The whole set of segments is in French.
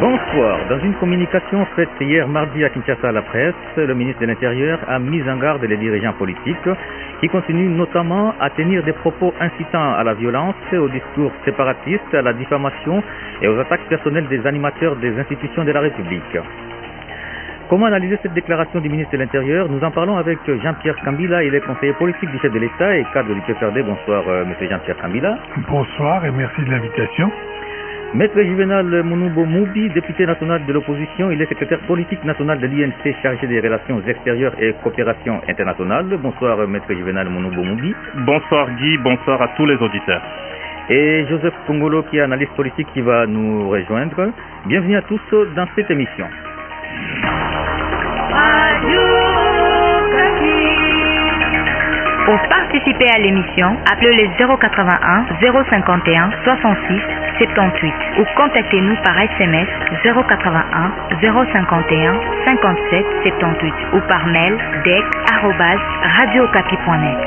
Bonsoir. Dans une communication faite hier mardi à Kinshasa à la presse, le ministre de l'Intérieur a mis en garde les dirigeants politiques qui continuent notamment à tenir des propos incitant à la violence, au discours séparatiste, à la diffamation et aux attaques personnelles des animateurs des institutions de la République. Comment analyser cette déclaration du ministre de l'Intérieur? Nous en parlons avec Jean-Pierre Kambila, il est conseiller politique du chef de l'État et cadre du PPRD. Bonsoir, monsieur Jean-Pierre Kambila. Bonsoir et merci de l'invitation. Maître Juvenal Mounoubo Moubi, député national de l'opposition, il est secrétaire politique national de l'INC chargé des relations extérieures et coopération internationale. Bonsoir, Maître Juvenal Mounoubo Moubi. Bonsoir Guy, bonsoir à tous les auditeurs. Et Joseph Kongolo, qui est analyste politique, qui va nous rejoindre. Bienvenue à tous dans cette émission. Pour participer à l'émission, appelez les 081 051 66 78 ou contactez-nous par SMS 081 051 57 78 ou par mail dec@radiocapi.net.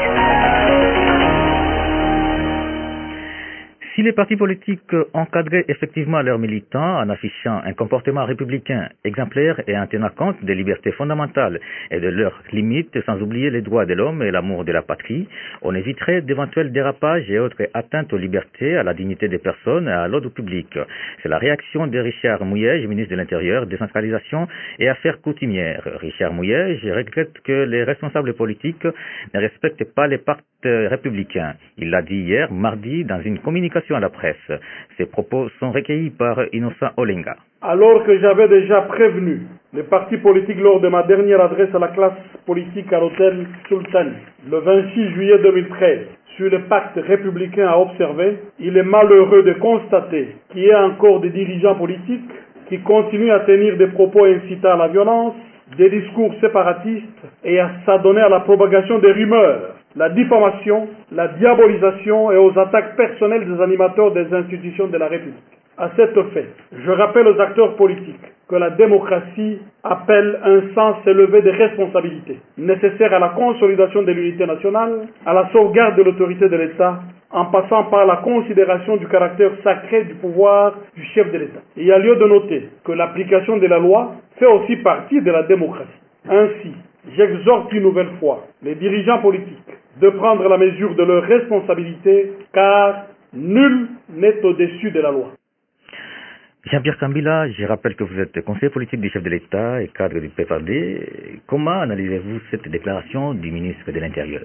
Si les partis politiques encadraient effectivement leurs militants en affichant un comportement républicain exemplaire et en tenant compte des libertés fondamentales et de leurs limites, sans oublier les droits de l'homme et l'amour de la patrie, on éviterait d'éventuels dérapages et autres atteintes aux libertés, à la dignité des personnes et à l'ordre public. C'est la réaction de Richard Mouyège, ministre de l'Intérieur, décentralisation et affaires coutumières. Richard Mouyège regrette que les responsables politiques ne respectent pas les pactes républicains. Il l'a dit hier, mardi, dans une communication à la presse. Ces propos sont recueillis par Innocent Olenga. Alors que j'avais déjà prévenu les partis politiques lors de ma dernière adresse à la classe politique à l'hôtel Sultan, le 26 juillet 2013, sur le pacte républicain à observer, il est malheureux de constater qu'il y a encore des dirigeants politiques qui continuent à tenir des propos incitant à la violence, des discours séparatistes et à s'adonner à la propagation des rumeurs, la diffamation, la diabolisation et aux attaques personnelles des animateurs des institutions de la République. À cet effet, je rappelle aux acteurs politiques que la démocratie appelle un sens élevé de responsabilités, nécessaire à la consolidation de l'unité nationale, à la sauvegarde de l'autorité de l'État, en passant par la considération du caractère sacré du pouvoir du chef de l'État. Il y a lieu de noter que l'application de la loi fait aussi partie de la démocratie. Ainsi, j'exhorte une nouvelle fois les dirigeants politiques de prendre la mesure de leurs responsabilités, car nul n'est au-dessus de la loi. Jean-Pierre Kambila, je rappelle que vous êtes conseiller politique du chef de l'État et cadre du PPRD. Comment analysez-vous cette déclaration du ministre de l'Intérieur?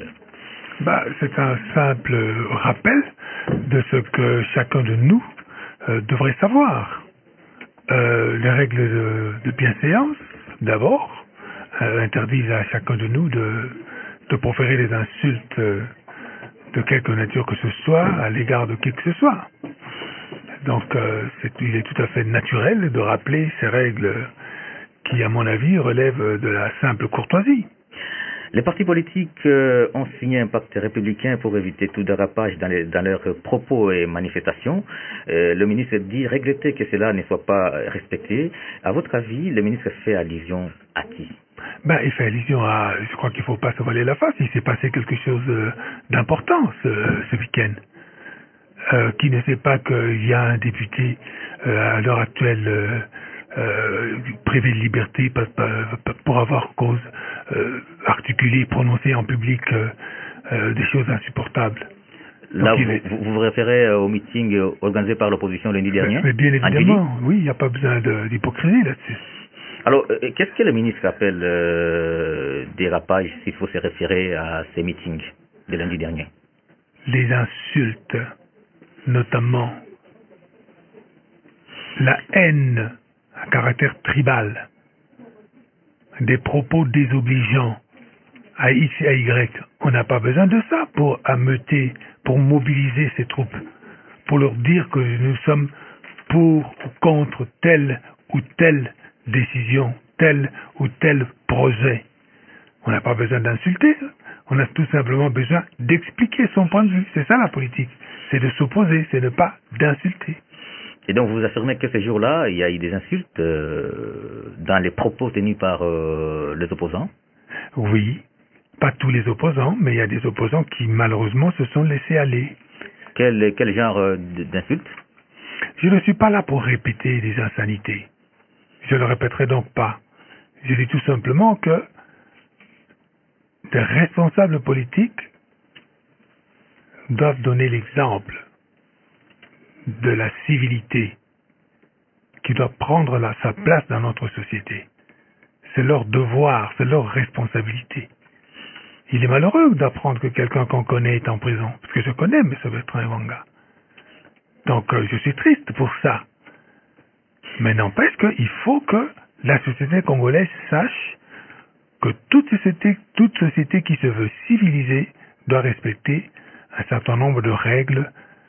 C'est un simple rappel de ce que chacun de nous devrait savoir. Les règles de bienséance, d'abord, interdisent à chacun de nous de proférer des insultes de quelque nature que ce soit à l'égard de qui que ce soit. Donc il est tout à fait naturel de rappeler ces règles qui, à mon avis, relèvent de la simple courtoisie. Les partis politiques ont signé un pacte républicain pour éviter tout dérapage dans leurs propos et manifestations. Le ministre dit regretter que cela ne soit pas respecté. À votre avis, le ministre fait allusion à qui? Il fait allusion à... Je crois qu'il ne faut pas se voiler la face. Il s'est passé quelque chose d'important ce week-end. Qui ne sait pas qu'il y a un député à l'heure actuelle privé de liberté pour avoir cause articulée, prononcée en public des choses insupportables. Là, vous vous référez au meeting organisé par l'opposition lundi dernier? Mais bien évidemment, oui, il n'y a pas besoin d'hypocrisie là-dessus. Alors, qu'est-ce que le ministre appelle dérapage, s'il faut se référer à ces meetings de lundi dernier? Les insultes, notamment la haine à caractère tribal, des propos désobligeants à X et à Y. On n'a pas besoin de ça pour ameuter, pour mobiliser ces troupes, pour leur dire que nous sommes pour ou contre telle ou telle décision, tel ou tel projet. On n'a pas besoin d'insulter, on a tout simplement besoin d'expliquer son point de vue. C'est ça la politique, c'est de s'opposer, c'est de ne pas d'insulter. Et donc vous affirmez que ces jours-là, il y a eu des insultes dans les propos tenus par les opposants? Oui, pas tous les opposants, mais il y a des opposants qui malheureusement se sont laissés aller. Quel genre d'insultes? Je ne suis pas là pour répéter des insanités. Je le répéterai donc pas. Je dis tout simplement que des responsables politiques doivent donner l'exemple de la civilité qui doit prendre sa place dans notre société. C'est leur devoir, c'est leur responsabilité. Il est malheureux d'apprendre que quelqu'un qu'on connaît est en prison, parce que je connais M. Bertrand Evanga. Donc je suis triste pour ça. Mais n'empêche qu'il faut que la société congolaise sache que toute société qui se veut civilisée doit respecter un certain nombre de règles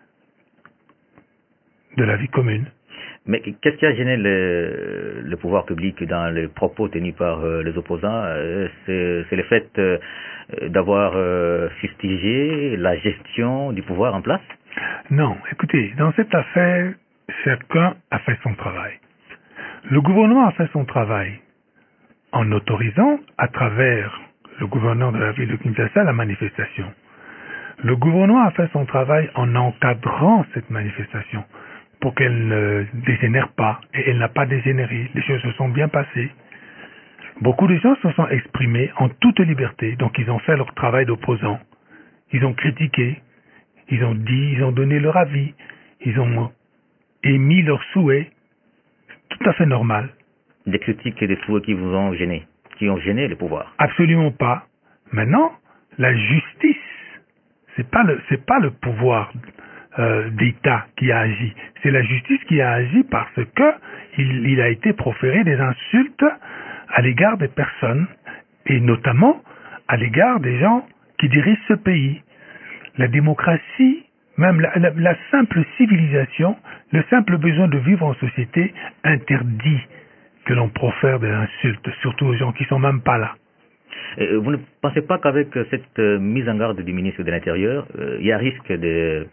de la vie commune. Mais qu'est-ce qui a gêné le pouvoir public dans les propos tenus par les opposants? C'est le fait d'avoir fustigé la gestion du pouvoir en place? Non, écoutez, dans cette affaire, chacun a fait son travail. Le gouvernement a fait son travail en autorisant, à travers le gouverneur de la ville de Kinshasa, la manifestation. Le gouvernement a fait son travail en encadrant cette manifestation pour qu'elle ne dégénère pas, et elle n'a pas dégénéré. Les choses se sont bien passées. Beaucoup de gens se sont exprimés en toute liberté, donc ils ont fait leur travail d'opposant. Ils ont critiqué, ils ont dit, ils ont donné leur avis, ils ont émis leurs souhaits. Tout à fait normal. Des critiques et des souhaits qui vous ont gêné, qui ont gêné le pouvoir? Absolument pas. Maintenant, la justice, c'est pas le pouvoir d'État qui a agi. C'est la justice qui a agi parce que il a été proféré des insultes à l'égard des personnes et notamment à l'égard des gens qui dirigent ce pays. La démocratie, même la simple civilisation, le simple besoin de vivre en société interdit que l'on profère des insultes, surtout aux gens qui sont même pas là. Vous ne pensez pas qu'avec cette mise en garde du ministre de l'Intérieur, il y a risque de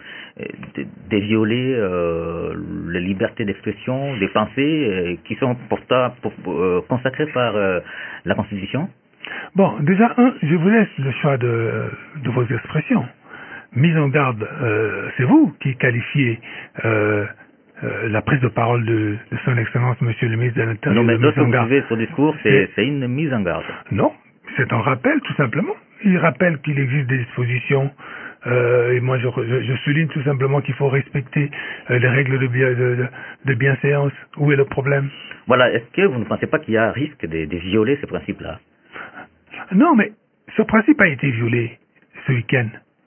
violer les libertés d'expression, des pensées qui sont pourtant consacrées par la Constitution? Bon, déjà, je vous laisse le choix de vos expressions. Mise en garde, c'est vous qui qualifiez la prise de parole de son Excellence, Monsieur le ministre de l'Intérieur. Non, mais lorsque vous suivez son discours, c'est une mise en garde. Non, c'est un rappel, tout simplement. Il rappelle qu'il existe des dispositions, et moi je souligne tout simplement qu'il faut respecter les règles de bienséance. Où est le problème? Voilà, est-ce que vous ne pensez pas qu'il y a un risque de violer ce principe-là? Non, mais ce principe a été violé ce week-end.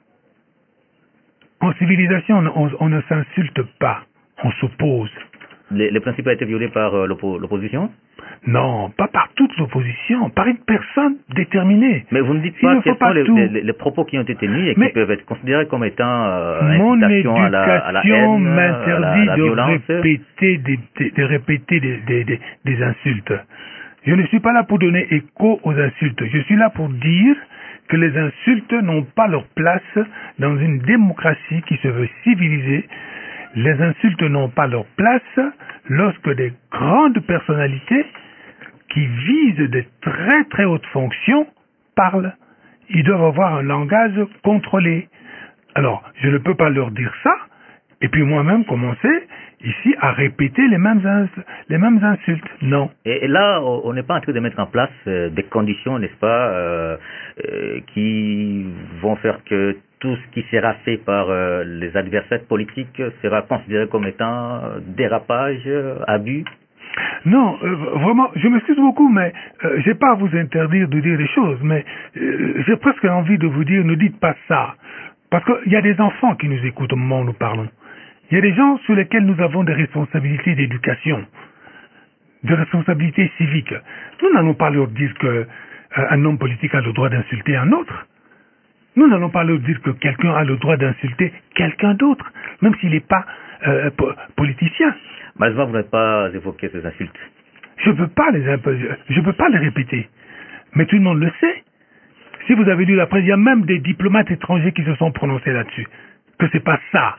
En civilisation, on ne s'insulte pas, on s'oppose. Le principe a été violé par l'opposition? Non, pas par toute l'opposition, par une personne déterminée. Mais vous ne dites pas quels sont les propos qui ont été tenus et qui peuvent être considérés comme étant mon incitation à la haine, m'interdit à la violence. de répéter des insultes. Je ne suis pas là pour donner écho aux insultes. Je suis là pour dire que les insultes n'ont pas leur place dans une démocratie qui se veut civilisée. Les insultes n'ont pas leur place lorsque des grandes personnalités qui visent des très très hautes fonctions parlent. Ils doivent avoir un langage contrôlé. Alors, je ne peux pas leur dire ça, et puis moi-même commencer ici à répéter les mêmes insultes. Non. Et là, on n'est pas en train de mettre en place des conditions, n'est-ce pas, qui vont faire que tout ce qui sera fait par les adversaires politiques sera considéré comme étant dérapage, abus? Non, vraiment, je m'excuse beaucoup, mais j'ai pas à vous interdire de dire des choses, mais j'ai presque envie de vous dire, ne dites pas ça. Parce qu'il y a des enfants qui nous écoutent au moment où nous parlons. Il y a des gens sur lesquels nous avons des responsabilités d'éducation, des responsabilités civiques. Nous n'allons pas leur dire qu'un homme politique a le droit d'insulter un autre. Nous n'allons pas leur dire que quelqu'un a le droit d'insulter quelqu'un d'autre, même s'il n'est pas politicien. Malheureusement, vous n'avez pas évoqué ces insultes. Je ne peux pas les répéter. Mais tout le monde le sait. Si vous avez lu la presse, il y a même des diplomates étrangers qui se sont prononcés là-dessus. Que c'est pas ça.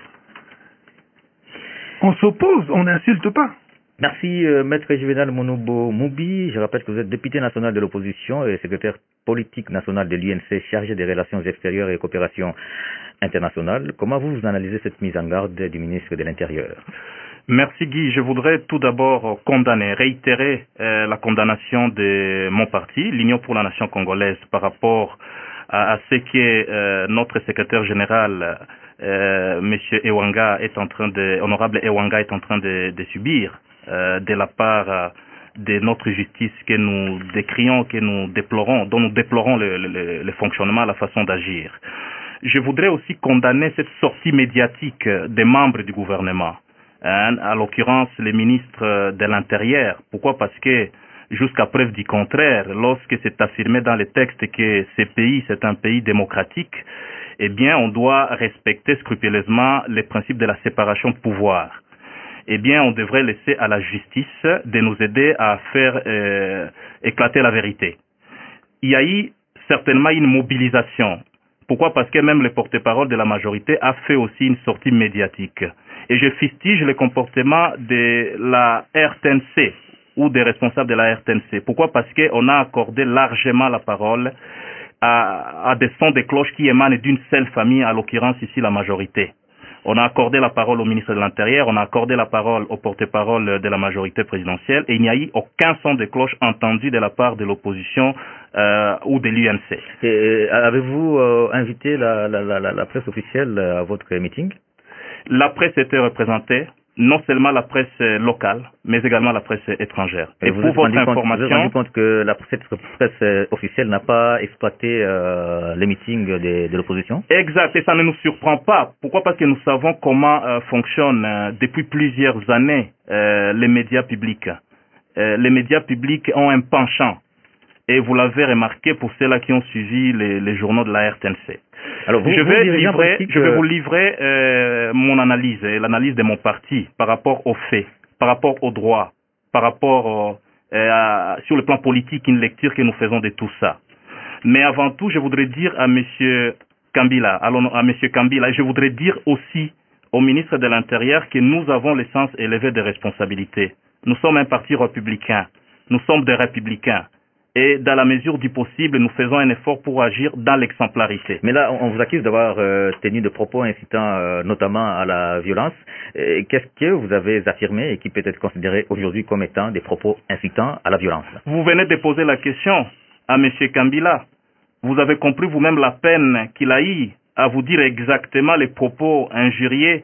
On s'oppose, on n'insulte pas. Merci, Maître Juvenal Monobo Moubi. Je rappelle que vous êtes député national de l'opposition et secrétaire politique national de l'UNC chargé des relations extérieures et coopération internationale. Comment vous analysez cette mise en garde du ministre de l'Intérieur? Merci Guy. Je voudrais tout d'abord réitérer la condamnation de mon parti, l'Union pour la Nation congolaise, par rapport à ce que notre secrétaire général, Monsieur Ewanga, honorable Ewanga, est en train de subir de la part de notre justice que nous décrions, que nous déplorons, dont nous déplorons le fonctionnement, la façon d'agir. Je voudrais aussi condamner cette sortie médiatique des membres du gouvernement. À l'occurrence les ministres de l'Intérieur. Pourquoi? Parce que jusqu'à preuve du contraire, lorsque c'est affirmé dans les textes que ce pays c'est un pays démocratique, eh bien on doit respecter scrupuleusement les principes de la séparation de pouvoir. Eh bien on devrait laisser à la justice de nous aider à faire éclater la vérité. Il y a eu certainement une mobilisation. Pourquoi? Parce que même le porte-parole de la majorité a fait aussi une sortie médiatique. Et je fustige le comportement de la RTNC ou des responsables de la RTNC. Pourquoi? Parce qu'on a accordé largement la parole à des sons de cloches qui émanent d'une seule famille, à l'occurrence ici la majorité. On a accordé la parole au ministre de l'Intérieur, on a accordé la parole au porte-parole de la majorité présidentielle et il n'y a eu aucun son de cloche entendu de la part de l'opposition ou de l'UNC. Avez-vous invité la presse officielle à votre meeting? La presse était représentée, non seulement la presse locale, mais également la presse étrangère. Et pour votre information, vous vous rendu compte que cette presse officielle n'a pas exploité les meetings de l'opposition? Exact, et ça ne nous surprend pas. Pourquoi? Parce que nous savons comment fonctionnent depuis plusieurs années les médias publics. Les médias publics ont un penchant, et vous l'avez remarqué pour ceux-là qui ont suivi les journaux de la RTNC. Alors je vais vous livrer mon analyse et l'analyse de mon parti par rapport aux faits, par rapport aux droits, par rapport sur le plan politique, une lecture que nous faisons de tout ça. Mais avant tout, je voudrais dire à Monsieur Kambila, je voudrais dire aussi au ministre de l'Intérieur que nous avons le sens élevé des responsabilités. Nous sommes un parti républicain, nous sommes des républicains. Et dans la mesure du possible, nous faisons un effort pour agir dans l'exemplarité. Mais là, on vous accuse d'avoir tenu des propos incitant notamment à la violence. Qu'est-ce que vous avez affirmé et qui peut être considéré aujourd'hui comme étant des propos incitant à la violence? Vous venez de poser la question à M. Kambila. Vous avez compris vous-même la peine qu'il a eu à vous dire exactement les propos injuriés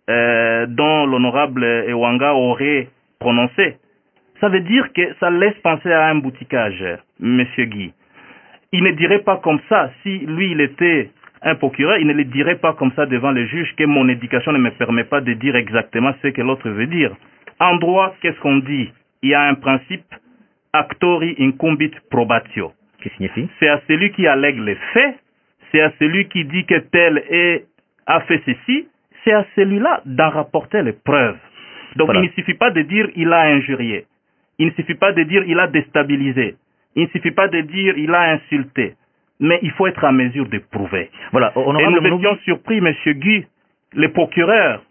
dont l'honorable Ewanga aurait prononcé. Ça veut dire que ça laisse penser à un boutiquage, Monsieur Guy. Il ne dirait pas comme ça, si lui il était un procureur, il ne le dirait pas comme ça devant le juge que mon éducation ne me permet pas de dire exactement ce que l'autre veut dire. En droit, qu'est-ce qu'on dit? Il y a un principe, actori incumbit probatio. Qui signifie? C'est à celui qui allègue les faits, c'est à celui qui dit que tel a fait ceci, c'est à celui-là d'en rapporter les preuves. Donc voilà. Il ne suffit pas de dire il a injurié. Il ne suffit pas de dire il a déstabilisé. Il ne suffit pas de dire il a insulté. Mais il faut être en mesure de prouver. Voilà. Et nous étions surpris, Monsieur Guy, le procureur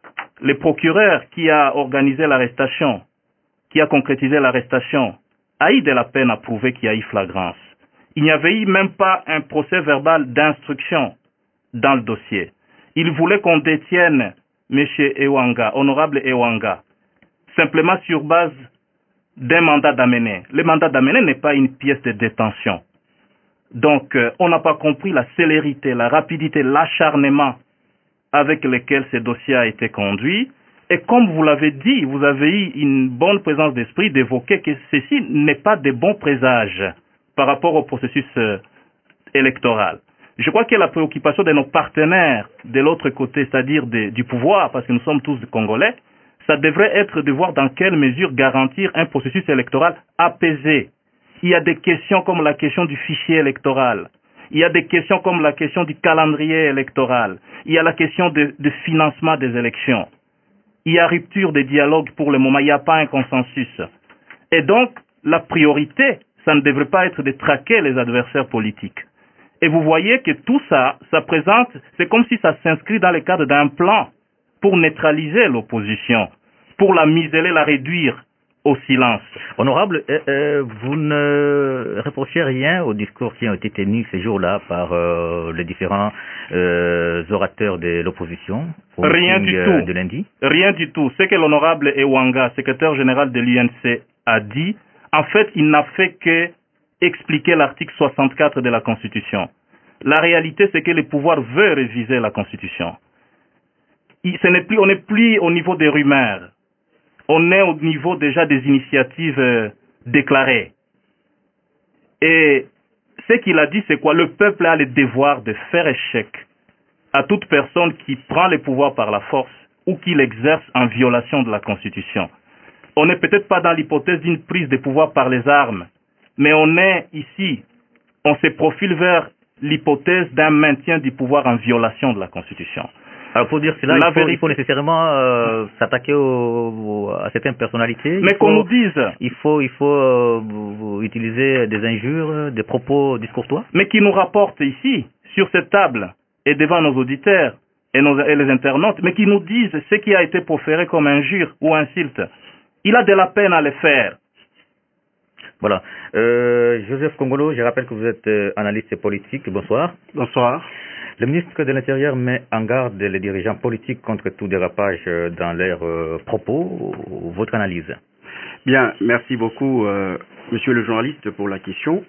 qui a organisé l'arrestation, qui a concrétisé l'arrestation, a eu de la peine à prouver qu'il y a eu flagrance. Il n'y avait eu même pas un procès verbal d'instruction dans le dossier. Il voulait qu'on détienne Monsieur Ewanga, honorable Ewanga, simplement sur base d'un mandat d'amener. Le mandat d'amener n'est pas une pièce de détention. Donc, on n'a pas compris la célérité, la rapidité, l'acharnement avec lequel ce dossier a été conduit. Et comme vous l'avez dit, vous avez eu une bonne présence d'esprit d'évoquer que ceci n'est pas de bons présages par rapport au processus électoral. Je crois que la préoccupation de nos partenaires de l'autre côté, c'est-à-dire du pouvoir, parce que nous sommes tous Congolais, ça devrait être de voir dans quelle mesure garantir un processus électoral apaisé. Il y a des questions comme la question du fichier électoral. Il y a des questions comme la question du calendrier électoral. Il y a la question de financement des élections. Il y a rupture des dialogues pour le moment. Il n'y a pas un consensus. Et donc, la priorité, ça ne devrait pas être de traquer les adversaires politiques. Et vous voyez que tout ça, ça présente, c'est comme si ça s'inscrit dans le cadre d'un plan pour neutraliser l'opposition, pour la museler, la réduire au silence. Honorable, vous ne reprochez rien aux discours qui ont été tenus ces jours-là par les différents orateurs de l'opposition au Rien du tout. de lundi? Rien du tout. Ce que l'honorable Ewanga, secrétaire général de l'UNC, a dit, en fait, il n'a fait que expliquer l'article 64 de la Constitution. La réalité, c'est que le pouvoir veut réviser la Constitution. On n'est plus au niveau des rumeurs. On est au niveau déjà des initiatives déclarées. Et ce qu'il a dit, c'est quoi? Le peuple a le devoir de faire échec à toute personne qui prend le pouvoir par la force ou qui l'exerce en violation de la Constitution. On n'est peut-être pas dans l'hypothèse d'une prise de pouvoir par les armes, mais on est ici, on se profile vers l'hypothèse d'un maintien du pouvoir en violation de la Constitution. Alors pour dire cela, il faut nécessairement s'attaquer à certaines personnalités. Mais qu'on nous dise. Il faut utiliser des injures, des propos discourtois. Mais qui nous rapportent ici, sur cette table, et devant nos auditeurs et les internautes, mais qui nous disent ce qui a été proféré comme injure ou insulte. Il a de la peine à le faire. Voilà. Joseph Kongolo, je rappelle que vous êtes analyste politique. Bonsoir. Bonsoir. Le ministre de l'Intérieur met en garde les dirigeants politiques contre tout dérapage dans leurs propos. Votre analyse? Bien, merci beaucoup, monsieur le journaliste, pour la question.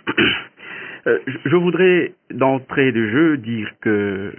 Je voudrais d'entrée de jeu dire que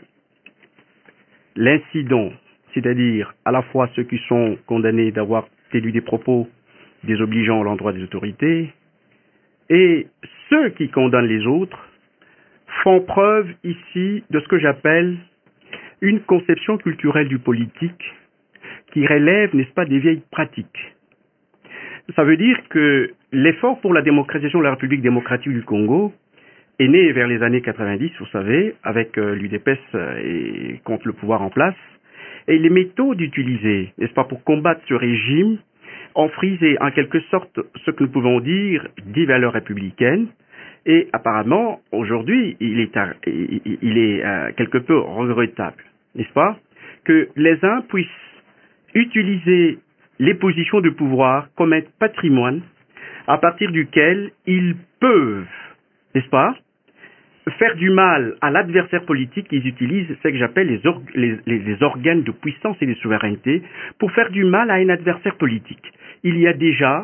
l'incident, c'est-à-dire à la fois ceux qui sont condamnés d'avoir tenu des propos désobligeants à l'endroit des autorités et ceux qui condamnent les autres, font preuve ici de ce que j'appelle une conception culturelle du politique qui relève, n'est-ce pas, des vieilles pratiques. Ça veut dire que l'effort pour la démocratisation de la République démocratique du Congo est né vers les années 90, vous savez, avec l'UDPS et contre le pouvoir en place. Et les méthodes utilisées, n'est-ce pas, pour combattre ce régime ont frisé en quelque sorte ce que nous pouvons dire des valeurs républicaines. Et apparemment, aujourd'hui, il est quelque peu regrettable, n'est-ce pas, que les uns puissent utiliser les positions de pouvoir comme un patrimoine à partir duquel ils peuvent, n'est-ce pas, faire du mal à l'adversaire politique. Ils utilisent ce que j'appelle les organes de puissance et de souveraineté pour faire du mal à un adversaire politique. Il y a déjà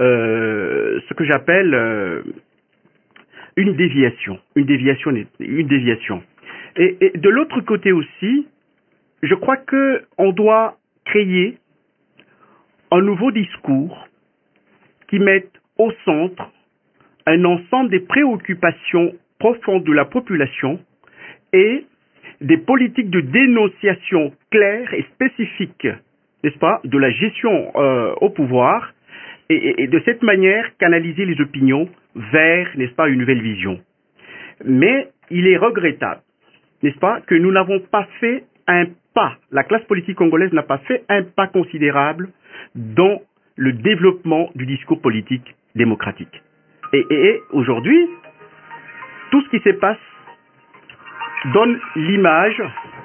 ce que j'appelle une déviation. Et de l'autre côté aussi, je crois que on doit créer un nouveau discours qui mette au centre un ensemble des préoccupations profondes de la population et des politiques de dénonciation claires et spécifiques, n'est-ce pas, de la gestion au pouvoir, et de cette manière canaliser les opinions vers, n'est-ce pas, une nouvelle vision. Mais il est regrettable, n'est-ce pas, que nous n'avons pas fait un pas, la classe politique congolaise n'a pas fait un pas considérable dans le développement du discours politique démocratique. Et aujourd'hui, tout ce qui se passe donne l'image,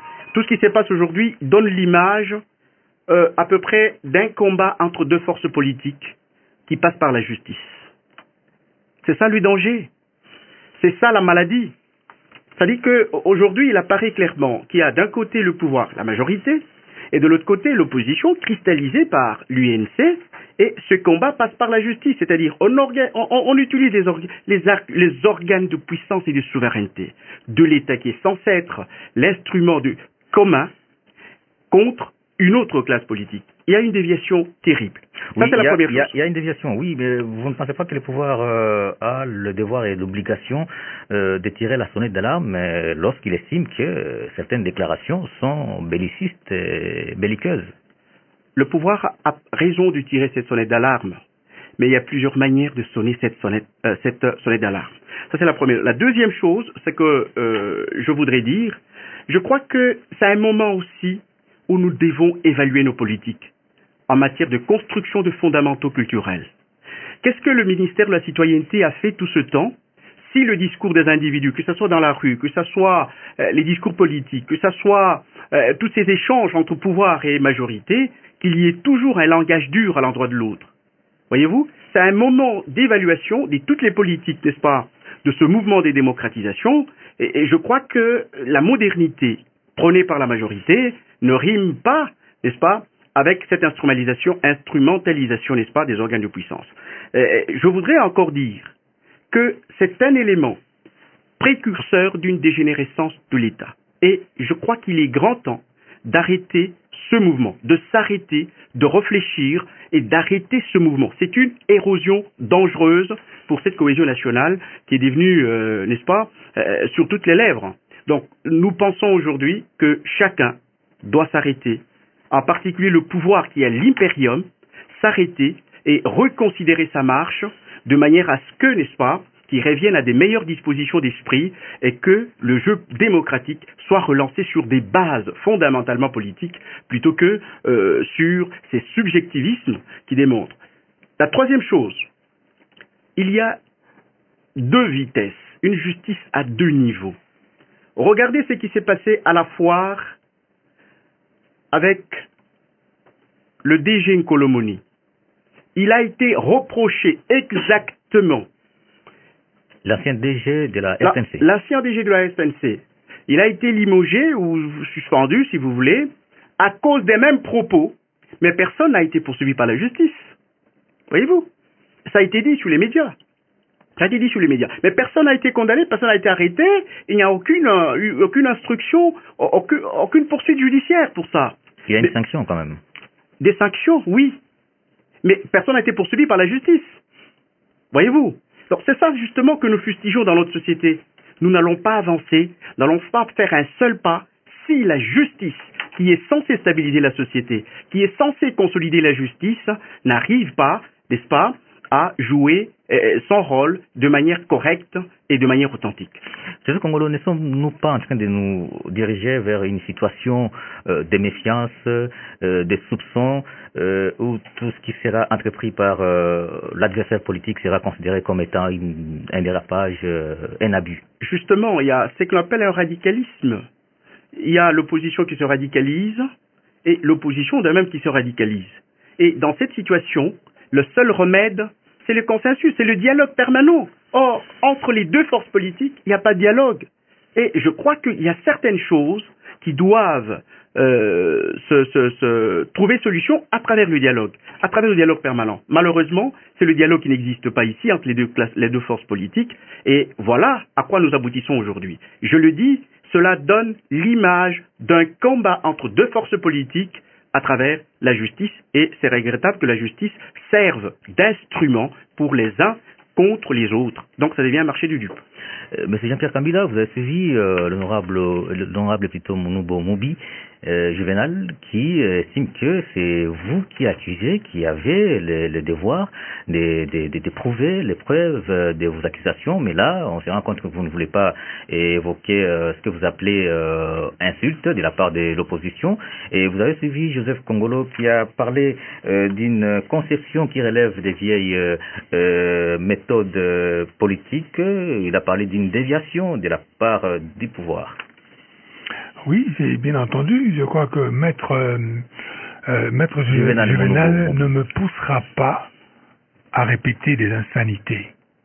à peu près d'un combat entre deux forces politiques qui passent par la justice. C'est ça le danger. C'est ça la maladie. C'est-à-dire qu'aujourd'hui, il apparaît clairement qu'il y a d'un côté le pouvoir, la majorité, et de l'autre côté l'opposition cristallisée par l'UNC, et ce combat passe par la justice. C'est-à-dire on utilise les organes de puissance et de souveraineté de l'État qui est censé être l'instrument commun contre une autre classe politique. Il y a une déviation terrible. Ça, c'est la première chose. Il y a une déviation, oui, mais vous ne pensez pas que le pouvoir a le devoir et l'obligation de tirer la sonnette d'alarme lorsqu'il estime que certaines déclarations sont bellicistes et belliqueuses? Le pouvoir a raison de tirer cette sonnette d'alarme, mais il y a plusieurs manières de sonner cette sonnette d'alarme. Ça, c'est la première. La deuxième chose, c'est que je voudrais dire, je crois que c'est un moment aussi où nous devons évaluer nos politiques en matière de construction de fondamentaux culturels. Qu'est-ce que le ministère de la Citoyenneté a fait tout ce temps si le discours des individus, que ce soit dans la rue, que ce soit les discours politiques, que ce soit tous ces échanges entre pouvoir et majorité, qu'il y ait toujours un langage dur à l'endroit de l'autre? Voyez-vous, c'est un moment d'évaluation de toutes les politiques, n'est-ce pas, de ce mouvement des démocratisations. Et je crois que la modernité prônée par la majorité ne rime pas, n'est-ce pas, avec cette instrumentalisation, n'est-ce pas, des organes de puissance. Je voudrais encore dire que c'est un élément précurseur d'une dégénérescence de l'État. Et je crois qu'il est grand temps d'arrêter ce mouvement, de s'arrêter, de réfléchir et d'arrêter ce mouvement. C'est une érosion dangereuse pour cette cohésion nationale qui est devenue, n'est-ce pas, sur toutes les lèvres. Donc, nous pensons aujourd'hui que chacun doit s'arrêter, en particulier le pouvoir qui est l'impérium, s'arrêter et reconsidérer sa marche de manière à ce que, n'est-ce pas, qui reviennent à des meilleures dispositions d'esprit et que le jeu démocratique soit relancé sur des bases fondamentalement politiques plutôt que sur ces subjectivismes qui démontrent. La troisième chose, il y a deux vitesses, une justice à deux niveaux. Regardez ce qui s'est passé à la foire avec le DG Nkolomoni. Il a été reproché exactement. L'ancien DG de la SNC. L'ancien DG de la SNC. Il a été limogé ou suspendu, si vous voulez, à cause des mêmes propos, mais personne n'a été poursuivi par la justice. Voyez-vous? Ça a été dit sur les médias. Mais personne n'a été condamné, personne n'a été arrêté, il n'y a aucune instruction, aucune poursuite judiciaire pour ça. Il y a une sanction quand même. Des sanctions, oui. Mais personne n'a été poursuivi par la justice. Voyez-vous? Donc c'est ça justement que nous fustigeons dans notre société. Nous n'allons pas avancer, n'allons pas faire un seul pas si la justice, qui est censée stabiliser la société, qui est censée consolider la justice, n'arrive pas, n'est-ce pas, à jouer son rôle de manière correcte et de manière authentique. C'est ce Congolais, ne sommes-nous pas en train de nous diriger vers une situation de méfiance, de soupçons, où tout ce qui sera entrepris par l'adversaire politique sera considéré comme étant un dérapage, un abus? Justement, il y a ce qu'on appelle un radicalisme. Il y a l'opposition qui se radicalise et l'opposition de même qui se radicalise. Et dans cette situation, le seul remède, c'est le consensus, c'est le dialogue permanent. Or, entre les deux forces politiques, il n'y a pas de dialogue. Et je crois qu'il y a certaines choses qui doivent trouver solution à travers le dialogue permanent. Malheureusement, c'est le dialogue qui n'existe pas ici entre les deux forces politiques. Et voilà à quoi nous aboutissons aujourd'hui. Je le dis, cela donne l'image d'un combat entre deux forces politiques à travers la justice, et c'est regrettable que la justice serve d'instrument pour les uns contre les autres. Donc ça devient un marché du dupe. Monsieur Jean-Pierre Kambila, vous avez suivi l'honorable plutôt Mounoubo Moubi, Juvenal, qui estime que c'est vous qui accusez, qui avez le devoir de prouver les preuves de vos accusations, mais là, on se rend compte que vous ne voulez pas évoquer ce que vous appelez insulte de la part de l'opposition, et vous avez suivi Joseph Kongolo qui a parlé d'une conception qui relève des vieilles méthodes politiques. Il a parlé d'une déviation de la part du pouvoir. Oui, j'ai bien entendu. Je crois que Maître Juvenal ne me poussera pas à répéter des insanités.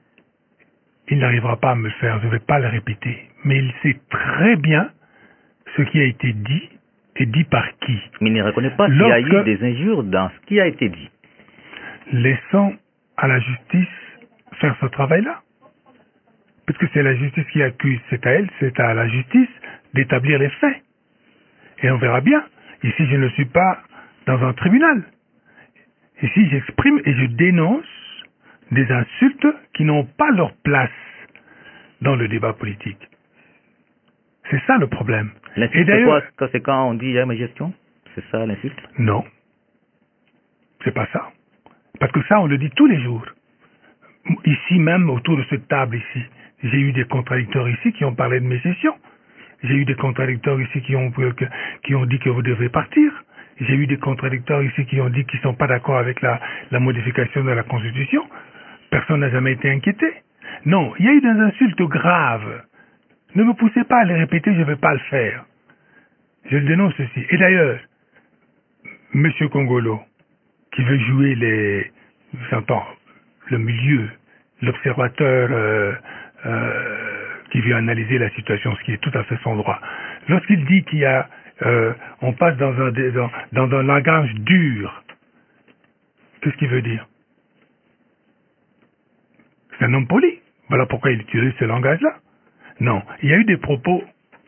Il n'arrivera pas à me le faire, je ne vais pas le répéter. Mais il sait très bien ce qui a été dit et dit par qui. Mais il ne reconnaît pas qu'il y a eu des injures dans ce qui a été dit. Laissons à la justice faire ce travail-là. Puisque c'est la justice qui accuse, c'est à elle, c'est à la justice d'établir les faits. Et on verra bien. Ici, je ne suis pas dans un tribunal. Ici, j'exprime et je dénonce des insultes qui n'ont pas leur place dans le débat politique. C'est ça le problème. L'insulte, c'est quoi? C'est quand on dit « ma gestion », c'est ça l'insulte? Non. C'est pas ça. Parce que ça, on le dit tous les jours. Ici même, autour de cette table ici, j'ai eu des contradicteurs ici qui ont parlé de mes sessions. J'ai eu des contradicteurs ici qui ont dit que vous devez partir. J'ai eu des contradicteurs ici qui ont dit qu'ils ne sont pas d'accord avec la modification de la Constitution. Personne n'a jamais été inquiété. Non, il y a eu des insultes graves. Ne me poussez pas à les répéter, je ne vais pas le faire. Je le dénonce ceci. Et d'ailleurs, M. Kongolo, qui veut jouer j'entends le milieu, l'observateur qui vient analyser la situation, ce qui est tout à fait son droit. Lorsqu'il dit qu'il y a, on passe dans un langage dur, qu'est-ce qu'il veut dire? C'est un homme poli. Voilà pourquoi il utilise ce langage-là. Non, il y a eu des propos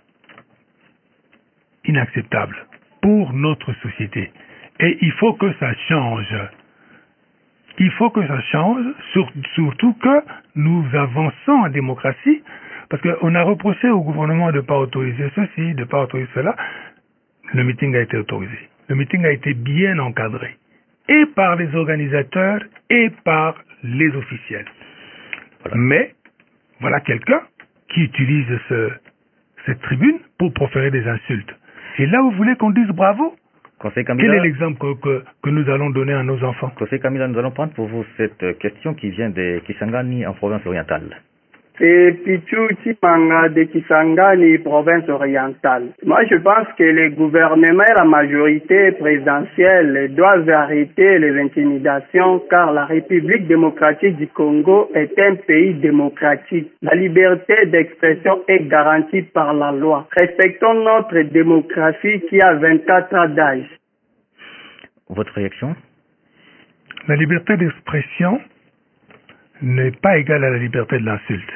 inacceptables pour notre société. Et il faut que ça change. Il faut que ça change, surtout que nous avançons en démocratie, parce qu'on a reproché au gouvernement de ne pas autoriser ceci, de ne pas autoriser cela. Le meeting a été autorisé. Le meeting a été bien encadré, et par les organisateurs, et par les officiels. Voilà. Mais, voilà quelqu'un qui utilise cette tribune pour proférer des insultes. Et là, vous voulez qu'on dise bravo? Quel est l'exemple que nous allons donner à nos enfants? Conseil Kamila, nous allons prendre pour vous cette question qui vient de Kisangani en province orientale. C'est Pichou Chipanga de Kisangani, province orientale. Moi, je pense que les gouvernements et la majorité présidentielle doivent arrêter les intimidations car la République démocratique du Congo est un pays démocratique. La liberté d'expression est garantie par la loi. Respectons notre démocratie qui a 24 ans d'âge. Votre réaction? La liberté d'expression n'est pas égale à la liberté de l'insulte,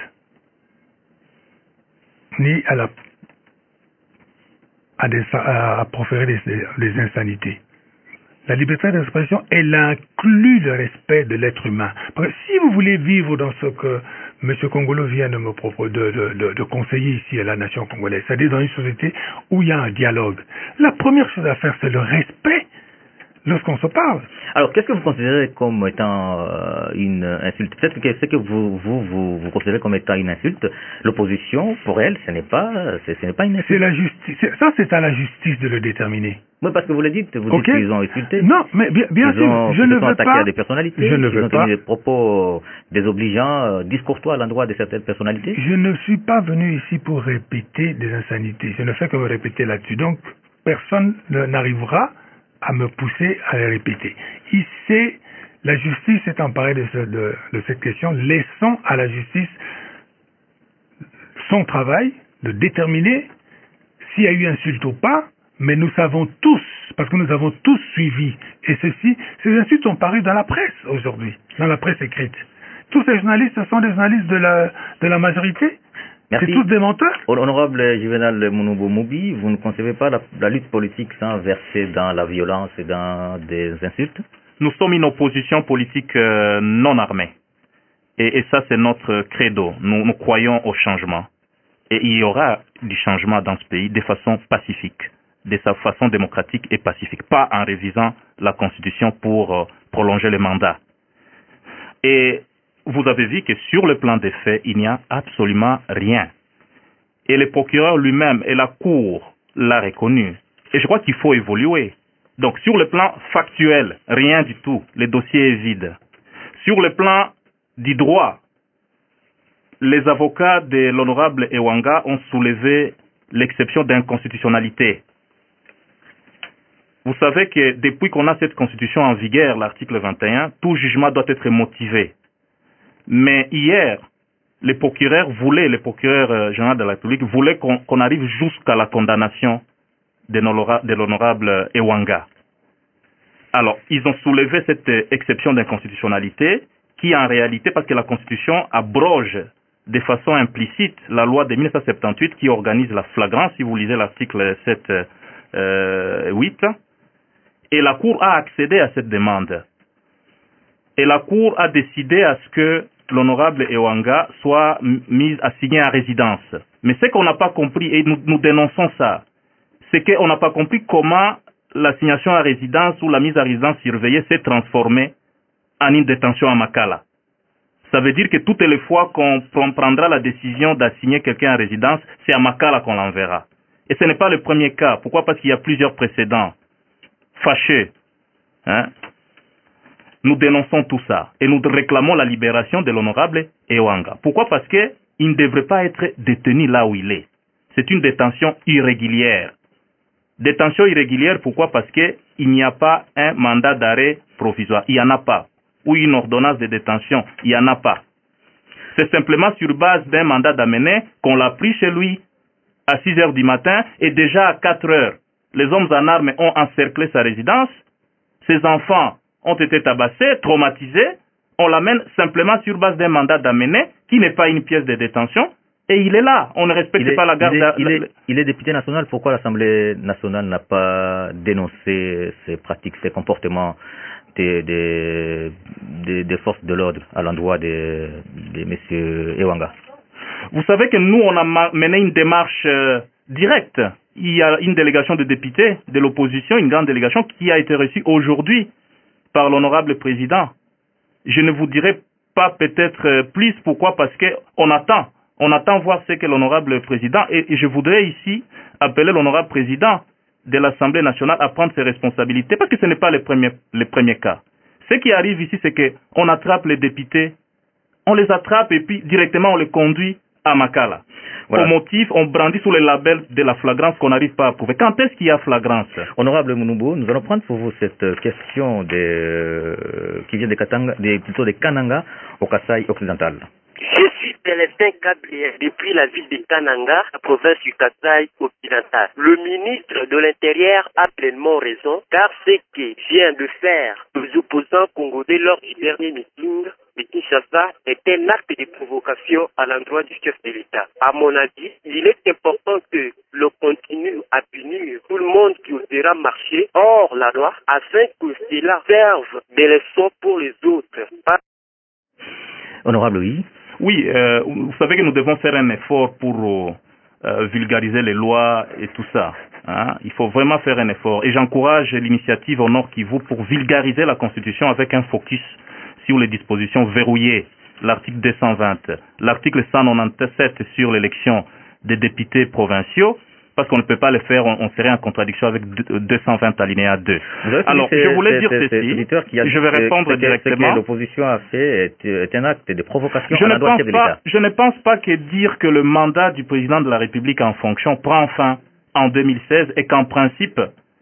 ni à proférer des insanités. La liberté d'expression, elle inclut le respect de l'être humain. Parce que si vous voulez vivre dans ce que M. Congolo vient de me proposer, de conseiller ici à la nation congolaise, c'est-à-dire dans une société où il y a un dialogue, la première chose à faire, c'est le respect lorsqu'on se parle. Alors, qu'est-ce que vous considérez comme étant une insulte? Peut-être que ce que vous considérez comme étant une insulte, l'opposition, pour elle, ce n'est pas une insulte. C'est la justice. Ça, c'est à la justice de le déterminer. Oui, parce que vous le dites, dites qu'ils ont insulté. Non, mais bien sûr, je ne veux attaqué pas. À des personnalités. Je ne veux pas. Ils ont tenu des propos désobligeants, discourtois à l'endroit de certaines personnalités. Je ne suis pas venu ici pour répéter des insanités. Je ne fais que me répéter là-dessus. Donc, personne n'arrivera à me pousser à les répéter. Ici, la justice s'est emparée de cette question. Laissons à la justice son travail de déterminer s'il y a eu insulte ou pas, mais nous savons tous, parce que nous avons tous suivi, et ces insultes sont parues dans la presse aujourd'hui, dans la presse écrite. Tous ces journalistes, ce sont des journalistes de la majorité. Merci. C'est tous des menteurs. Honorable Juvenal Munubo Moubi, vous ne concevez pas la lutte politique sans verser dans la violence et dans des insultes? Nous sommes une opposition politique non armée. Et ça, c'est notre credo. Nous croyons au changement. Et il y aura du changement dans ce pays de façon pacifique, de sa façon démocratique et pacifique, pas en révisant la Constitution pour prolonger le mandat. Et vous avez vu que sur le plan des faits, il n'y a absolument rien. Et le procureur lui-même et la Cour l'ont reconnu. Et je crois qu'il faut évoluer. Donc sur le plan factuel, rien du tout. Le dossier est vide. Sur le plan du droit, les avocats de l'honorable Ewanga ont soulevé l'exception d'inconstitutionnalité. Vous savez que depuis qu'on a cette constitution en vigueur, l'article 21, tout jugement doit être motivé. Mais hier, le procureur général de la République voulait qu'on arrive jusqu'à la condamnation de l'honorable Ewanga. Alors, ils ont soulevé cette exception d'inconstitutionnalité qui, en réalité, parce que la Constitution abroge de façon implicite la loi de 1978 qui organise la flagrance, si vous lisez l'article 7.8, et la Cour a accédé à cette demande. Et la Cour a décidé à ce que l'honorable Ewanga soit assigné à résidence. Mais ce qu'on n'a pas compris, et nous dénonçons ça, c'est qu'on n'a pas compris comment l'assignation à résidence ou la mise à résidence surveillée s'est transformée en une détention à Makala. Ça veut dire que toutes les fois qu'on prendra la décision d'assigner quelqu'un à résidence, c'est à Makala qu'on l'enverra. Et ce n'est pas le premier cas. Pourquoi? Parce qu'il y a plusieurs précédents fâcheux. Nous dénonçons tout ça et nous réclamons la libération de l'honorable Ewanga. Pourquoi? Parce qu'il ne devrait pas être détenu là où il est. C'est une détention irrégulière. Détention irrégulière, pourquoi? Parce qu'il n'y a pas un mandat d'arrêt provisoire. Il n'y en a pas. ou une ordonnance de détention. Il n'y en a pas. C'est simplement sur base d'un mandat d'amener qu'on l'a pris chez lui à 6 heures du matin et déjà à 4 heures. Les hommes en armes ont encerclé sa résidence. Ses enfants ont été tabassés, traumatisés. On l'amène simplement sur base d'un mandat d'amener qui n'est pas une pièce de détention. Et il est là. On ne respecte pas la garde. Il est député national. Pourquoi l'Assemblée nationale n'a pas dénoncé ces pratiques, ces comportements des forces de l'ordre à l'endroit de M. Ewanga? Vous savez que nous, on a mené une démarche directe. Il y a une délégation de députés de l'opposition, une grande délégation qui a été reçue aujourd'hui par l'honorable président. Je ne vous dirai pas peut-être plus. Pourquoi? Parce qu'on attend. On attend voir ce que l'honorable président, et je voudrais ici appeler l'honorable président de l'Assemblée nationale à prendre ses responsabilités, parce que ce n'est pas les premiers cas. Ce qui arrive ici, c'est qu'on attrape les députés, on les attrape et puis directement on les conduit à Makala. Voilà. Au motif, on brandit sous le label de la flagrance qu'on n'arrive pas à prouver. Quand est-ce qu'il y a flagrance? Honorable Mounoubo, nous allons prendre pour vous cette question qui vient plutôt de Kananga au Kasaï occidental. Je suis Célestin Gabriel depuis la ville de Kananga, la province du Kasaï occidental. Le ministre de l'Intérieur a pleinement raison, car ce que vient de faire les opposants congolais lors du dernier meeting de Kinshasa est un acte de provocation à l'endroit du chef de l'État. À mon avis, il est important que l'on continue à punir tout le monde qui osera marcher hors la loi, afin que cela serve de leçon pour les autres. Honorable, oui. Oui, vous savez que nous devons faire un effort pour vulgariser les lois et tout ça. Hein? Il faut vraiment faire un effort. Et j'encourage l'initiative au Nord Kivu pour vulgariser la Constitution avec un focus sur les dispositions verrouillées. L'article 220, l'article 197 sur l'élection des députés provinciaux, parce qu'on ne peut pas le faire, on serait en contradiction avec 220 alinéa 2. Alors, je voulais dire ceci, je vais répondre directement. Ce que l'opposition a fait est un acte de provocation à l'endroit de l'État. Je ne pense pas que dire que le mandat du président de la République en fonction prend fin en 2016 et qu'en principe,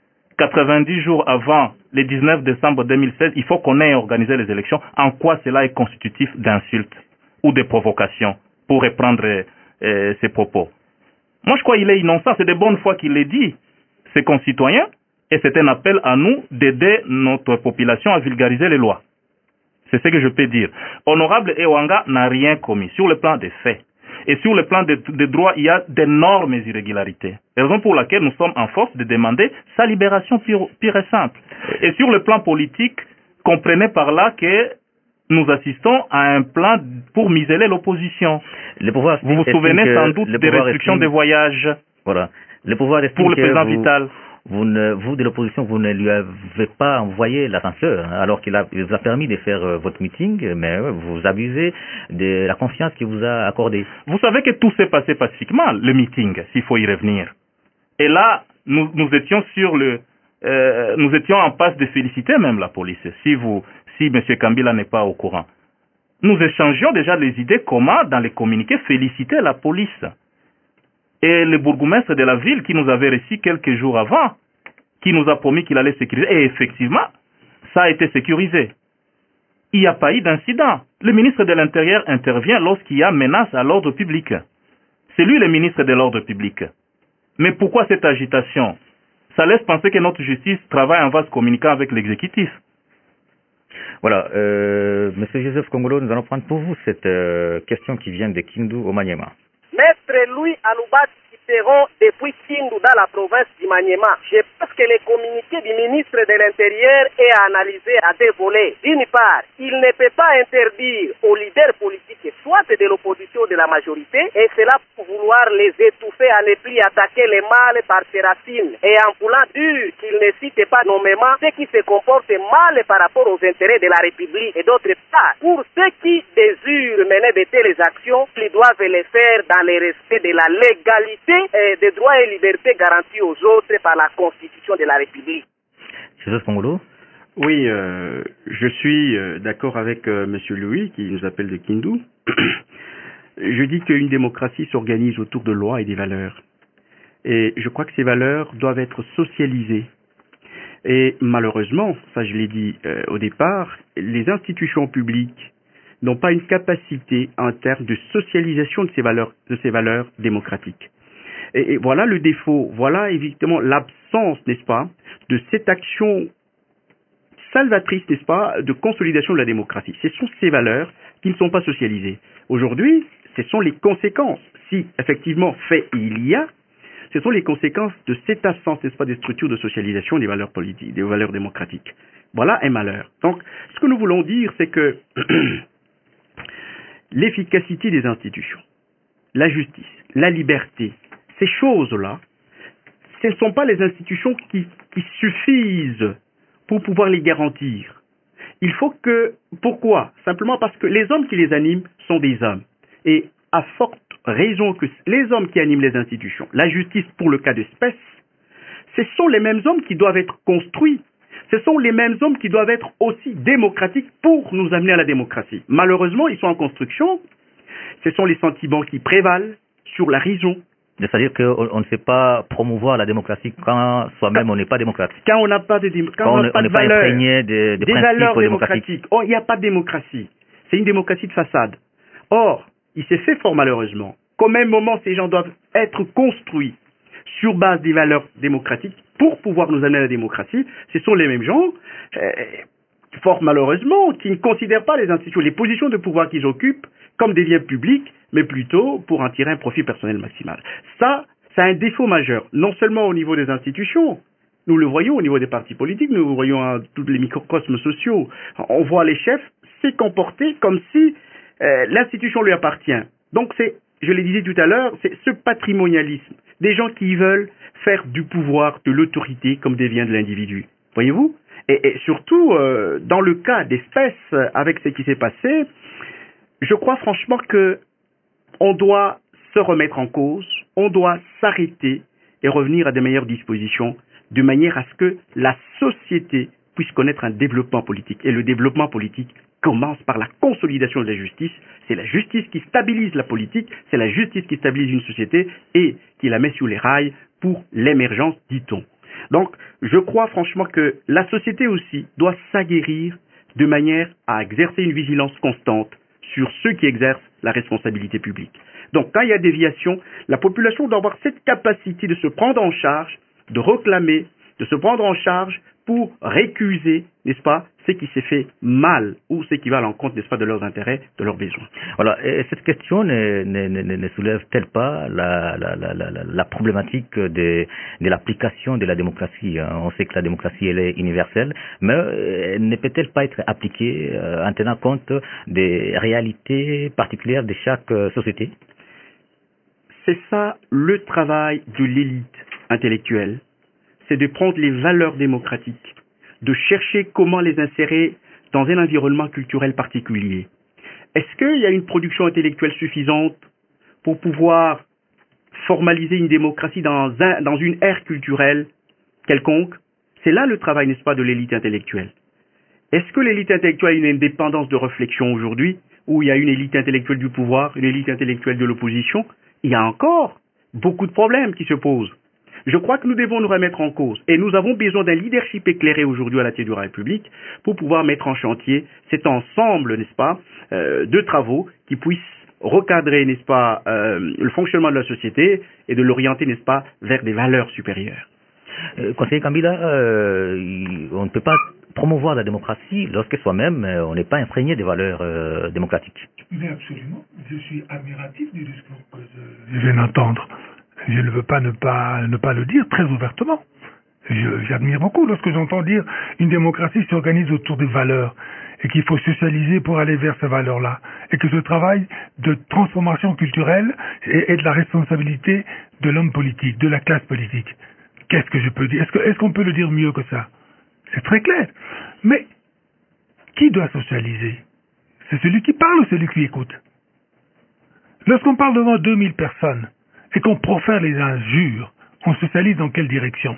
90 jours avant le 19 décembre 2016, il faut qu'on ait organisé les élections. En quoi cela est constitutif d'insultes ou de provocations, pour reprendre ses propos? Moi, je crois qu'il est innocent. C'est de bonne foi qu'il l'ait dit, ses concitoyens, et c'est un appel à nous d'aider notre population à vulgariser les lois. C'est ce que je peux dire. Honorable Ewanga n'a rien commis sur le plan des faits. Et sur le plan des droits, il y a d'énormes irrégularités. Raison pour laquelle nous sommes en force de demander sa libération pure et simple. Et sur le plan politique, comprenez par là que nous assistons à un plan pour museler l'opposition. Vous vous souvenez sans doute des restrictions de voyage. Voilà. Le pouvoir pour le président Vital. Vous de l'opposition, vous ne lui avez pas envoyé l'ascenseur, alors qu'il vous a permis de faire votre meeting, mais vous abusez de la confiance qu'il vous a accordée. Vous savez que tout s'est passé pacifiquement, le meeting, s'il faut y revenir. Et là, nous étions nous étions en passe de féliciter même la police, si M. Kambila n'est pas au courant. Nous échangions déjà les idées comment, dans les communiqués, féliciter la police. Et le bourgmestre de la ville qui nous avait reçus quelques jours avant, qui nous a promis qu'il allait sécuriser. Et effectivement, ça a été sécurisé. Il n'y a pas eu d'incident. Le ministre de l'Intérieur intervient lorsqu'il y a menace à l'ordre public. C'est lui le ministre de l'ordre public. Mais pourquoi cette agitation? Ça laisse penser que notre justice travaille en vase communicant avec l'exécutif. Voilà, Monsieur Joseph Kongolo, nous allons prendre pour vous cette question qui vient de Kindu au Maniema. Maître Louis Aloubati Citeron depuis Kindu dans la province du Maniema. Je pense que le communiqué du ministre de l'Intérieur est analysé à deux volets. D'une part, il ne peut pas interdire aux leaders politiques, soit de l'opposition ou de la majorité, et cela pour vouloir les étouffer à ne plus attaquer les mâles par ses racines. Et en voulant dire qu'il ne cite pas nommément ceux qui se comportent mal par rapport aux intérêts de la République. Et d'autre part, pour ceux qui désirent mener de telles actions, ils doivent les faire dans le respect de la légalité et des droits et libertés garantis aux autres par la Constitution de la République. Joseph Kongolo? Oui, je suis d'accord avec M. Louis qui nous appelle de Kindu. Je dis qu'une démocratie s'organise autour de lois et des valeurs. Et je crois que ces valeurs doivent être socialisées. Et malheureusement, ça je l'ai dit au départ, les institutions publiques n'ont pas une capacité en termes de socialisation de ces valeurs démocratiques. Et voilà le défaut, voilà évidemment l'absence, n'est-ce pas, de cette action salvatrice, n'est-ce pas, de consolidation de la démocratie. Ce sont ces valeurs qui ne sont pas socialisées. Aujourd'hui, ce sont les conséquences. Si effectivement fait il y a, ce sont les conséquences de cette absence, n'est-ce pas, des structures de socialisation des valeurs politiques, des valeurs démocratiques. Voilà un malheur. Donc, ce que nous voulons dire, c'est que l'efficacité des institutions, la justice, la liberté, ces choses-là, ce ne sont pas les institutions qui suffisent pour pouvoir les garantir. Il faut que... Pourquoi? Simplement parce que les hommes qui les animent sont des hommes. Et à forte raison que les hommes qui animent les institutions, la justice pour le cas d'espèce, ce sont les mêmes hommes qui doivent être construits. Ce sont les mêmes hommes qui doivent être aussi démocratiques pour nous amener à la démocratie. Malheureusement, ils sont en construction. Ce sont les sentiments qui prévalent sur la raison. C'est-à-dire qu'on ne sait pas promouvoir la démocratie quand soi-même on n'est pas démocrate. Quand on n'a pas de quand on n'est pas imprégné des valeurs principes démocratiques. Oh, il n'y a pas de démocratie. C'est une démocratie de façade. Or, il s'est fait fort malheureusement qu'au même moment, ces gens doivent être construits sur base des valeurs démocratiques pour pouvoir nous amener à la démocratie. Ce sont les mêmes gens, fort malheureusement, qui ne considèrent pas les institutions, les positions de pouvoir qu'ils occupent comme des biens publics, mais plutôt pour en tirer un profit personnel maximal. Ça a un défaut majeur, non seulement au niveau des institutions, nous le voyons au niveau des partis politiques, nous le voyons à tous les microcosmes sociaux. On voit les chefs se comporter comme si l'institution lui appartient. Donc c'est, je le disais tout à l'heure, c'est ce patrimonialisme, des gens qui veulent faire du pouvoir, de l'autorité, comme des biens de l'individu. Voyez-vous? Et surtout, dans le cas d'espèce, avec ce qui s'est passé, je crois franchement que on doit se remettre en cause, on doit s'arrêter et revenir à des meilleures dispositions, de manière à ce que la société puisse connaître un développement politique. Et le développement politique commence par la consolidation de la justice. C'est la justice qui stabilise la politique, c'est la justice qui stabilise une société et qui la met sur les rails pour l'émergence, dit-on. Donc, je crois franchement que la société aussi doit s'aguerrir de manière à exercer une vigilance constante sur ceux qui exercent la responsabilité publique. Donc, quand il y a déviation, la population doit avoir cette capacité de se prendre en charge, de réclamer, de se prendre en charge pour récuser, n'est-ce pas, ce qui s'est fait mal ou ce qui va à l'encontre, n'est-ce pas, de leurs intérêts, de leurs besoins. Voilà. Et cette question ne soulève-t-elle pas la problématique de l'application de la démocratie? On sait que la démocratie, elle est universelle, mais ne peut-elle pas être appliquée en tenant compte des réalités particulières de chaque société? C'est ça le travail de l'élite intellectuelle. C'est de prendre les valeurs démocratiques, de chercher comment les insérer dans un environnement culturel particulier. Est-ce qu'il y a une production intellectuelle suffisante pour pouvoir formaliser une démocratie dans une ère culturelle quelconque? C'est là le travail, n'est-ce pas, de l'élite intellectuelle. Est-ce que l'élite intellectuelle a une indépendance de réflexion aujourd'hui, où il y a une élite intellectuelle du pouvoir, une élite intellectuelle de l'opposition? Il y a encore beaucoup de problèmes qui se posent. Je crois que nous devons nous remettre en cause et nous avons besoin d'un leadership éclairé aujourd'hui à la tête de la République pour pouvoir mettre en chantier cet ensemble, n'est-ce pas, de travaux qui puissent recadrer, n'est-ce pas, le fonctionnement de la société et de l'orienter, n'est-ce pas, vers des valeurs supérieures. Conseiller Kambila, on ne peut pas promouvoir la démocratie lorsque soi-même on n'est pas imprégné des valeurs démocratiques. Mais absolument, je suis admiratif du discours que je viens d'entendre. Je ne veux pas ne pas le dire très ouvertement. J'admire beaucoup lorsque j'entends dire une démocratie s'organise autour des valeurs et qu'il faut socialiser pour aller vers ces valeurs-là et que ce travail de transformation culturelle est de la responsabilité de l'homme politique, de la classe politique. Qu'est-ce que je peux dire? Est-ce qu'on peut le dire mieux que ça? C'est très clair. Mais qui doit socialiser? C'est celui qui parle ou celui qui écoute? Lorsqu'on parle devant 2000 personnes et qu'on profère les injures, on socialise dans quelle direction?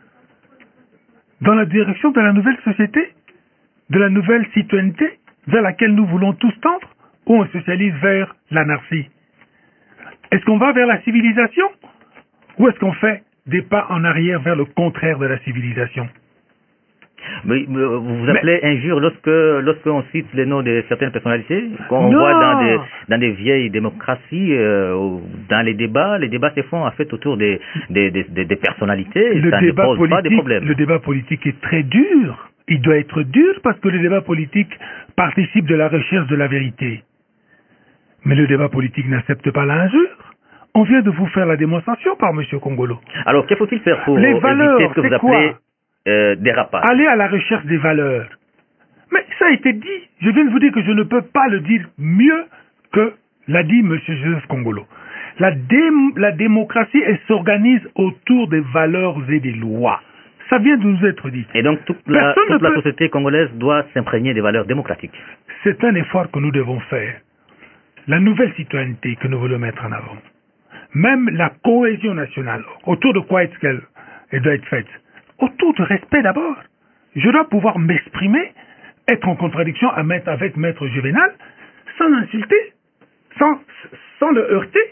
Dans la direction de la nouvelle société, de la nouvelle citoyenneté vers laquelle nous voulons tous tendre, ou on socialise vers l'anarchie? Est-ce qu'on va vers la civilisation ou est-ce qu'on fait des pas en arrière vers le contraire de la civilisation? Mais vous appelez injure lorsqu'on cite les noms de certaines personnalités qu'on voit dans des vieilles démocraties, dans les débats se font en fait autour des personnalités. Ça ne pose pas de problème. Le débat politique est très dur. Il doit être dur parce que le débat politique participe de la recherche de la vérité. Mais le débat politique n'accepte pas l'injure. On vient de vous faire la démonstration par M. Kongolo. Alors, que faut-il faire pour éviter ce que vous appelez dérapage? Aller à la recherche des valeurs. Mais ça a été dit. Je viens de vous dire que je ne peux pas le dire mieux que l'a dit M. Joseph Kongolo. La démocratie, elle s'organise autour des valeurs et des lois. Ça vient de nous être dit. Et donc toute la société congolaise doit s'imprégner des valeurs démocratiques. C'est un effort que nous devons faire. La nouvelle citoyenneté que nous voulons mettre en avant. Même la cohésion nationale. Autour de quoi est-ce qu'elle doit être faite? Autour du respect d'abord. Je dois pouvoir m'exprimer, être en contradiction avec Maître Juvénal, sans l'insulter, sans le heurter.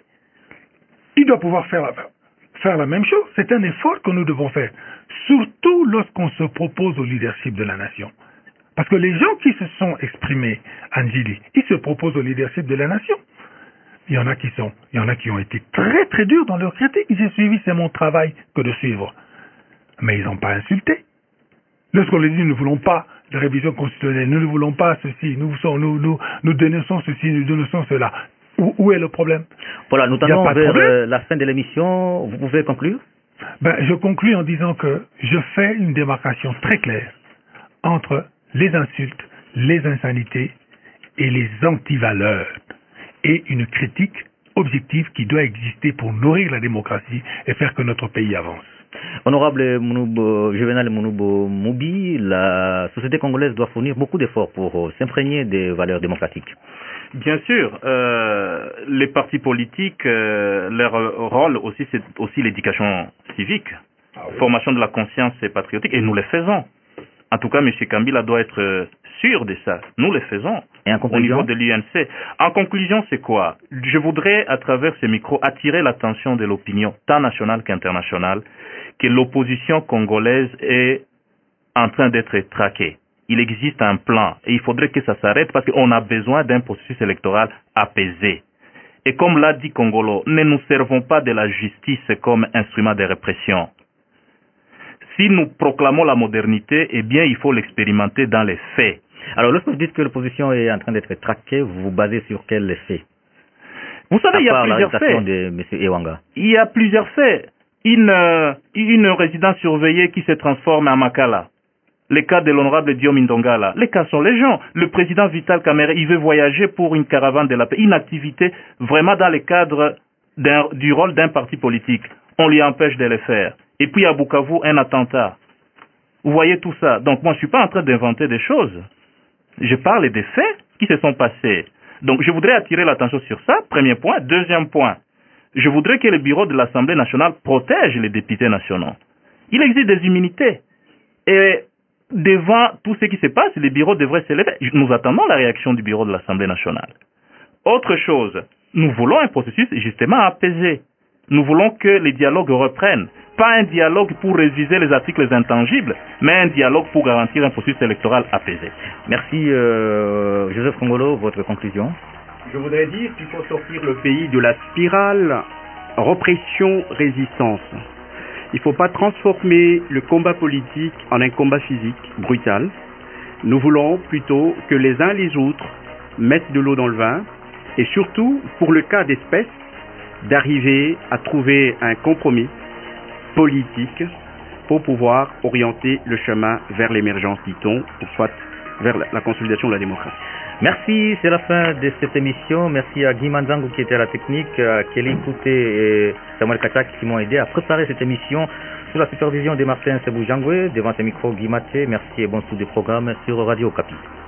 Il doit pouvoir faire la même chose. C'est un effort que nous devons faire. Surtout lorsqu'on se propose au leadership de la nation. Parce que les gens qui se sont exprimés, Anjili, ils se proposent au leadership de la nation. Il y en a qui ont été très très durs dans leur critique. J'ai suivi, c'est mon travail que de suivre. Mais ils n'ont pas insulté. Lorsqu'on les dit, nous ne voulons pas de révision constitutionnelle, nous ne voulons pas ceci, nous dénonçons ceci, nous dénonçons cela. Où est le problème? Voilà, nous tendons vers la fin de l'émission. Vous pouvez conclure? Je conclue en disant que je fais une démarcation très claire entre les insultes, les insanités et les antivaleurs, et une critique objective qui doit exister pour nourrir la démocratie et faire que notre pays avance. Honorable Juvénal Mounoubo Moubi, la société congolaise doit fournir beaucoup d'efforts pour s'imprégner des valeurs démocratiques. Bien sûr, les partis politiques, leur rôle aussi, c'est aussi l'éducation civique, formation de la conscience patriotique, et nous le faisons. En tout cas, M. Kambila doit être sûr de ça. Nous le faisons au niveau de l'UNC. En conclusion, c'est quoi? Je voudrais, à travers ce micro, attirer l'attention de l'opinion, tant nationale qu'internationale, que l'opposition congolaise est en train d'être traquée. Il existe un plan et il faudrait que ça s'arrête parce qu'on a besoin d'un processus électoral apaisé. Et comme l'a dit Kongolo, ne nous servons pas de la justice comme instrument de répression. Si nous proclamons la modernité, eh bien, il faut l'expérimenter dans les faits. Alors, lorsque vous dites que l'opposition est en train d'être traquée, vous vous basez sur quels faits? Vous savez, il y a plusieurs faits. De M. Ewanga. Il y a plusieurs faits. Une résidence surveillée qui se transforme en Makala. Les cas de l'honorable Diom Ndongala. Les cas sont légion. Le président Vital Kamerhe, il veut voyager pour une caravane de la paix. Une activité vraiment dans le cadre du rôle d'un parti politique. On lui empêche de le faire. Et puis à Bukavu, un attentat. Vous voyez tout ça. Donc moi, je ne suis pas en train d'inventer des choses. Je parle des faits qui se sont passés. Donc je voudrais attirer l'attention sur ça, premier point. Deuxième point, je voudrais que le bureau de l'Assemblée nationale protège les députés nationaux. Il existe des immunités. Et devant tout ce qui se passe, les bureaux devraient s'élever. Nous attendons la réaction du bureau de l'Assemblée nationale. Autre chose, nous voulons un processus justement apaisé. Nous voulons que les dialogues reprennent. Pas un dialogue pour réviser les articles intangibles, mais un dialogue pour garantir un processus électoral apaisé. Merci Joseph Kongolo, votre conclusion? Je voudrais dire qu'il faut sortir le pays de la spirale répression-résistance. Il ne faut pas transformer le combat politique en un combat physique brutal. Nous voulons plutôt que les uns les autres mettent de l'eau dans le vin et surtout, pour le cas d'espèce, d'arriver à trouver un compromis politique pour pouvoir orienter le chemin vers l'émergence, dit-on, ou soit vers la consolidation de la démocratie. Merci, c'est la fin de cette émission. Merci à Guy Manzango qui était à la technique, à Kelly Kouté et Samuel Kachak qui m'ont aidé à préparer cette émission sous la supervision de Martin Sebou-Jangwe. Devant ce micro, Guy Maté. Merci et bon sous des programmes sur Radio Okapi.